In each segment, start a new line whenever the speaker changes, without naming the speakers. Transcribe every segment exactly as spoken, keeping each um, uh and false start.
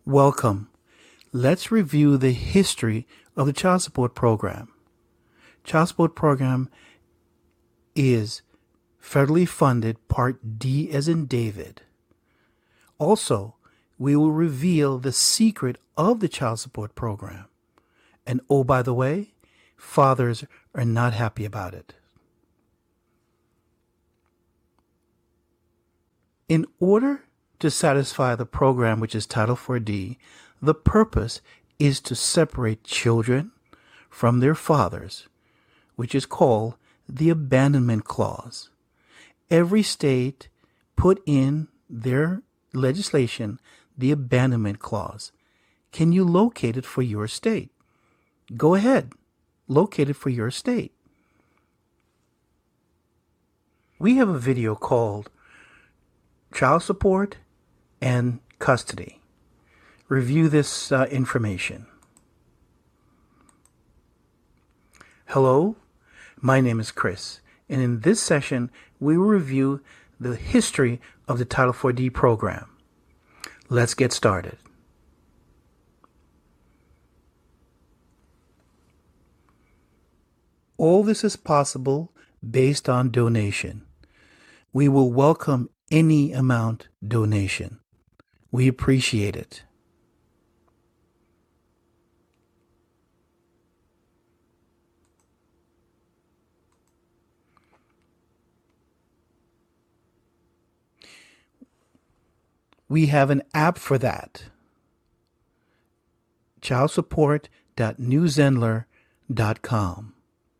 Welcome. Let's review the history of the child support program. Child support program is federally funded Part D as in David. Also, we will reveal the secret of the child support program. And oh, by the way, fathers are not happy about it. In order to satisfy the program, which is Title four D, the purpose is to separate children from their fathers, which is called the abandonment clause. Every state put in their legislation the abandonment clause. Can you locate it for your state? Go ahead, locate it for your state. We have a video called Child Support and Custody. Review this uh, information. Hello, my name is Chris, and in this session, we will review the history of the Title four D program. Let's get started. All this is possible based on donation. We will welcome any amount donation. We appreciate it. We have an app for that. child support dot new zenler dot com.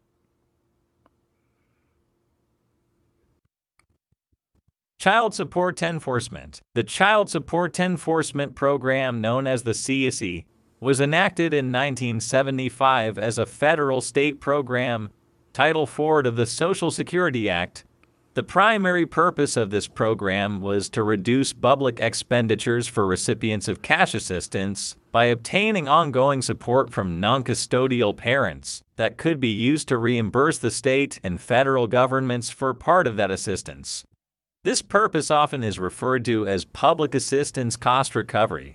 Child Support Enforcement. The Child Support Enforcement Program, known as the C S E, was enacted in nineteen seventy-five as a federal state program, Title four of the Social Security Act. The primary purpose of this program was to reduce public expenditures for recipients of cash assistance by obtaining ongoing support from non-custodial parents that could be used to reimburse the state and federal governments for part of that assistance. This purpose often is referred to as public assistance cost recovery.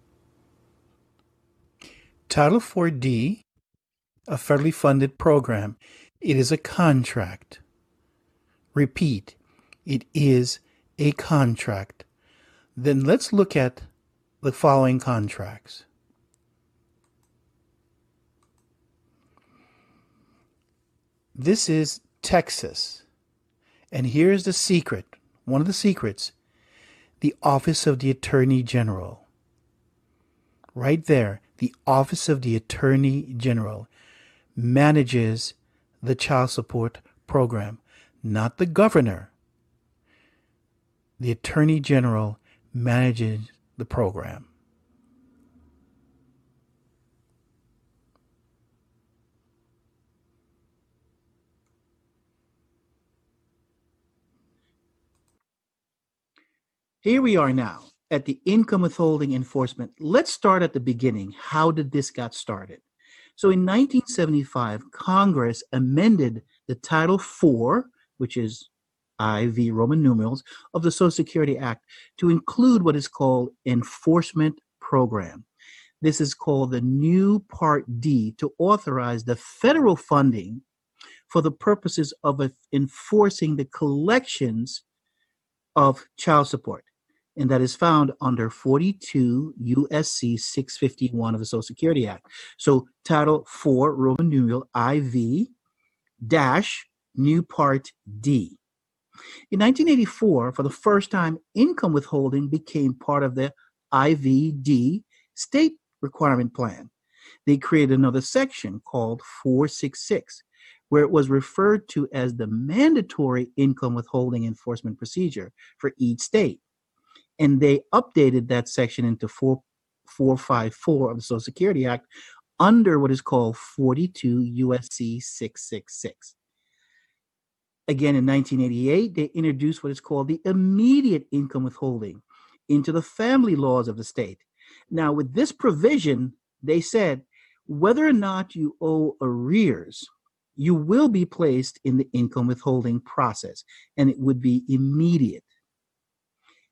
Title four D, a federally funded program, it is a contract. Repeat, it is a contract. Then let's look at the following contracts. This is Texas, and here's the secret. One of the secrets, the Office of the Attorney General. Right there, the Office of the Attorney General manages the child support program, not the governor. The Attorney General manages the program. Here we are now at the income withholding enforcement. Let's start at the beginning. How did this get started? So in nineteen seventy-five, Congress amended the Title four, which is I V Roman numerals, of the Social Security Act to include what is called enforcement program. This is called the new Part D to authorize the federal funding for the purposes of enforcing the collections of child support. And that is found under forty-two U S C six fifty-one of the Social Security Act. So Title four, Roman numeral I V dash new Part D. In nineteen eighty-four, for the first time, income withholding became part of the I V D state requirement plan. They created another section called four sixty-six, where it was referred to as the mandatory income withholding enforcement procedure for each state. And they updated that section into four fifty-four of the Social Security Act under what is called forty-two U S C six sixty-six. Again, in nineteen eighty-eight, they introduced what is called the immediate income withholding into the family laws of the state. Now, with this provision, they said whether or not you owe arrears, you will be placed in the income withholding process, and it would be immediate.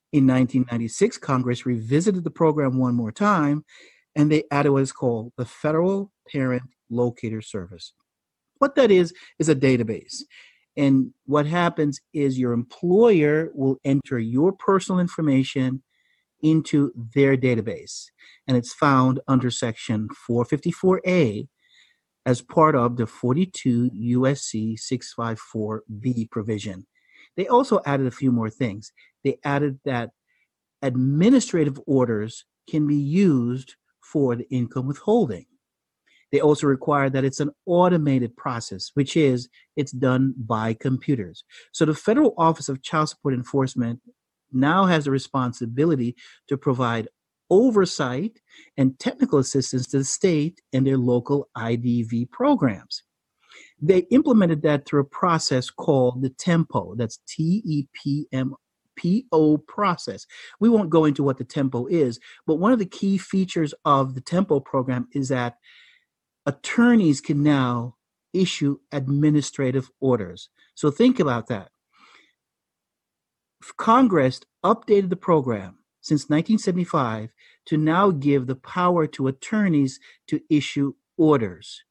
In nineteen ninety-six, Congress revisited the program one more time, and they added what is called the Federal Parent Locator Service. What that is, is a database. And what happens is your employer will enter your personal information into their database. And it's found under Section four fifty-four A as part of the forty-two U S C six fifty-four B provision. They also added a few more things. They added that administrative orders can be used for the income withholding. They also require that it's an automated process, which is it's done by computers. So the Federal Office of Child Support Enforcement now has the responsibility to provide oversight and technical assistance to the state and their local I D V programs. They implemented that through a process called the TEMPO. That's T E P M P O process. We won't go into what the TEMPO is, but one of the key features of the TEMPO program is that attorneys can now issue administrative orders. So think about that. Congress updated the program since nineteen seventy-five to now give the power to attorneys to issue orders.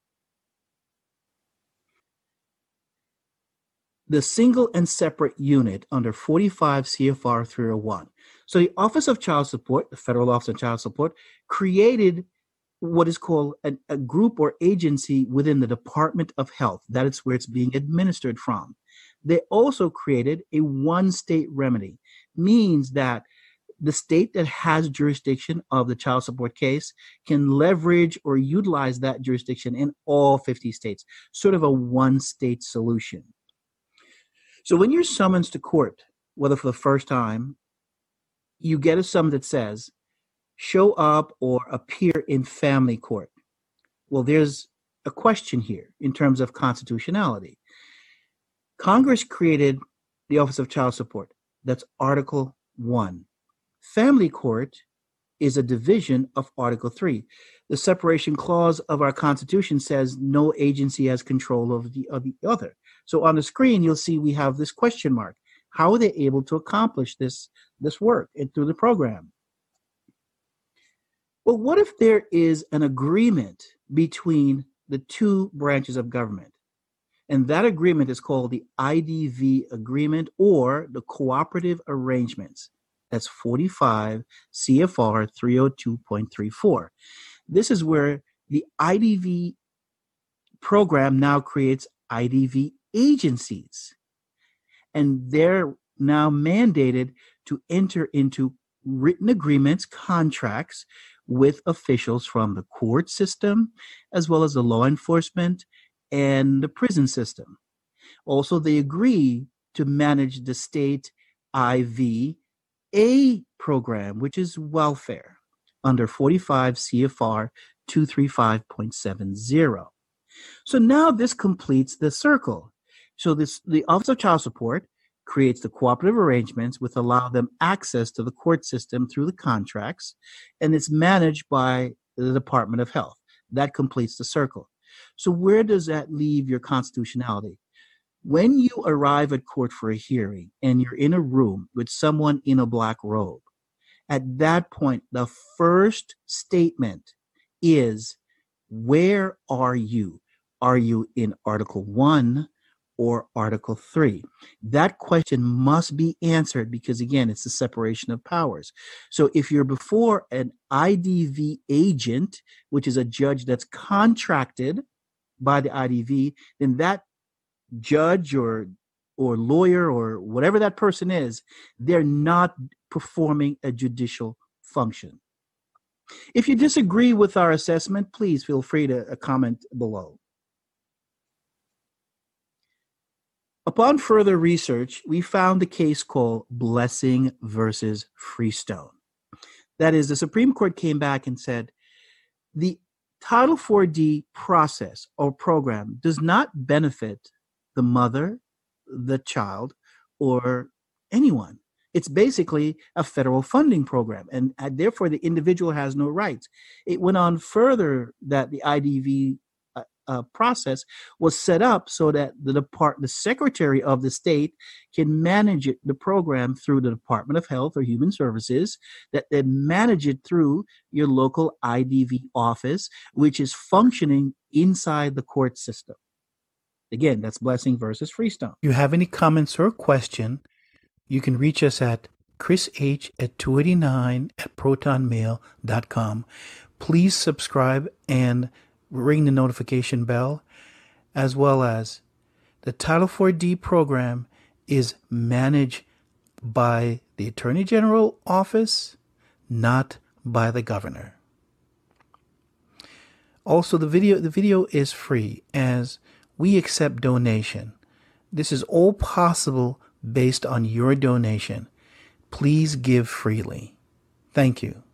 The single and separate unit under forty-five C F R three oh one. So the Office of Child Support, the Federal Office of Child Support, created what is called a, a group or agency within the Department of Health. That is where it's being administered from. They also created a one-state remedy, means that the state that has jurisdiction of the child support case can leverage or utilize that jurisdiction in all fifty states, sort of a one-state solution. So when you're summoned to court, whether for the first time, you get a summons that says, show up or appear in family court. Well, there's a question here in terms of constitutionality. Congress created the Office of Child Support. That's Article one. Family court is a division of Article three. The separation clause of our Constitution says no agency has control over the, of the other. So on the screen, you'll see we have this question mark. How are they able to accomplish this, this work and through the program? Well, what if there is an agreement between the two branches of government? And that agreement is called the I D V agreement or the cooperative arrangements. That's forty-five C F R three oh two point three four. This is where the I D V program now creates I D V agencies. And they're now mandated to enter into written agreements, contracts with officials from the court system, as well as the law enforcement and the prison system. Also, they agree to manage the state I V A program, which is welfare, under forty-five C F R two thirty-five point seven zero. So now this completes the circle. So this the Office of Child Support creates the cooperative arrangements which allow them access to the court system through the contracts, and it's managed by the Department of Health. That completes the circle. So where does that leave your constitutionality? When you arrive at court for a hearing and you're in a room with someone in a black robe, at that point, the first statement is, where are you? Are you in Article one or Article three? That question must be answered because, again, it's the separation of powers. So if you're before an I D V agent, which is a judge that's contracted by the I D V, then that judge or or lawyer or whatever that person is, they're not performing a judicial function. If you disagree with our assessment, please feel free to comment below. Upon further research, we found a case called Blessing versus Freestone. That is, the Supreme Court came back and said, the Title four D process or program does not benefit the mother, the child, or anyone. It's basically a federal funding program, and uh, therefore the individual has no rights. It went on further that the I D V uh, uh, process was set up so that the depart the secretary of the state can manage it, the program through the Department of Health or Human Services, that then manage it through your local I D V office, which is functioning inside the court system. Again, that's Blessing versus Freestone. If you have any comments or question, you can reach us at chris h at two eighty-nine at proton mail dot com. Please subscribe and ring the notification bell, as well as the Title four D program is managed by the Attorney General office, not by the governor. Also, the video the video is free, as we accept donation. This is all possible based on your donation. Please give freely. Thank you.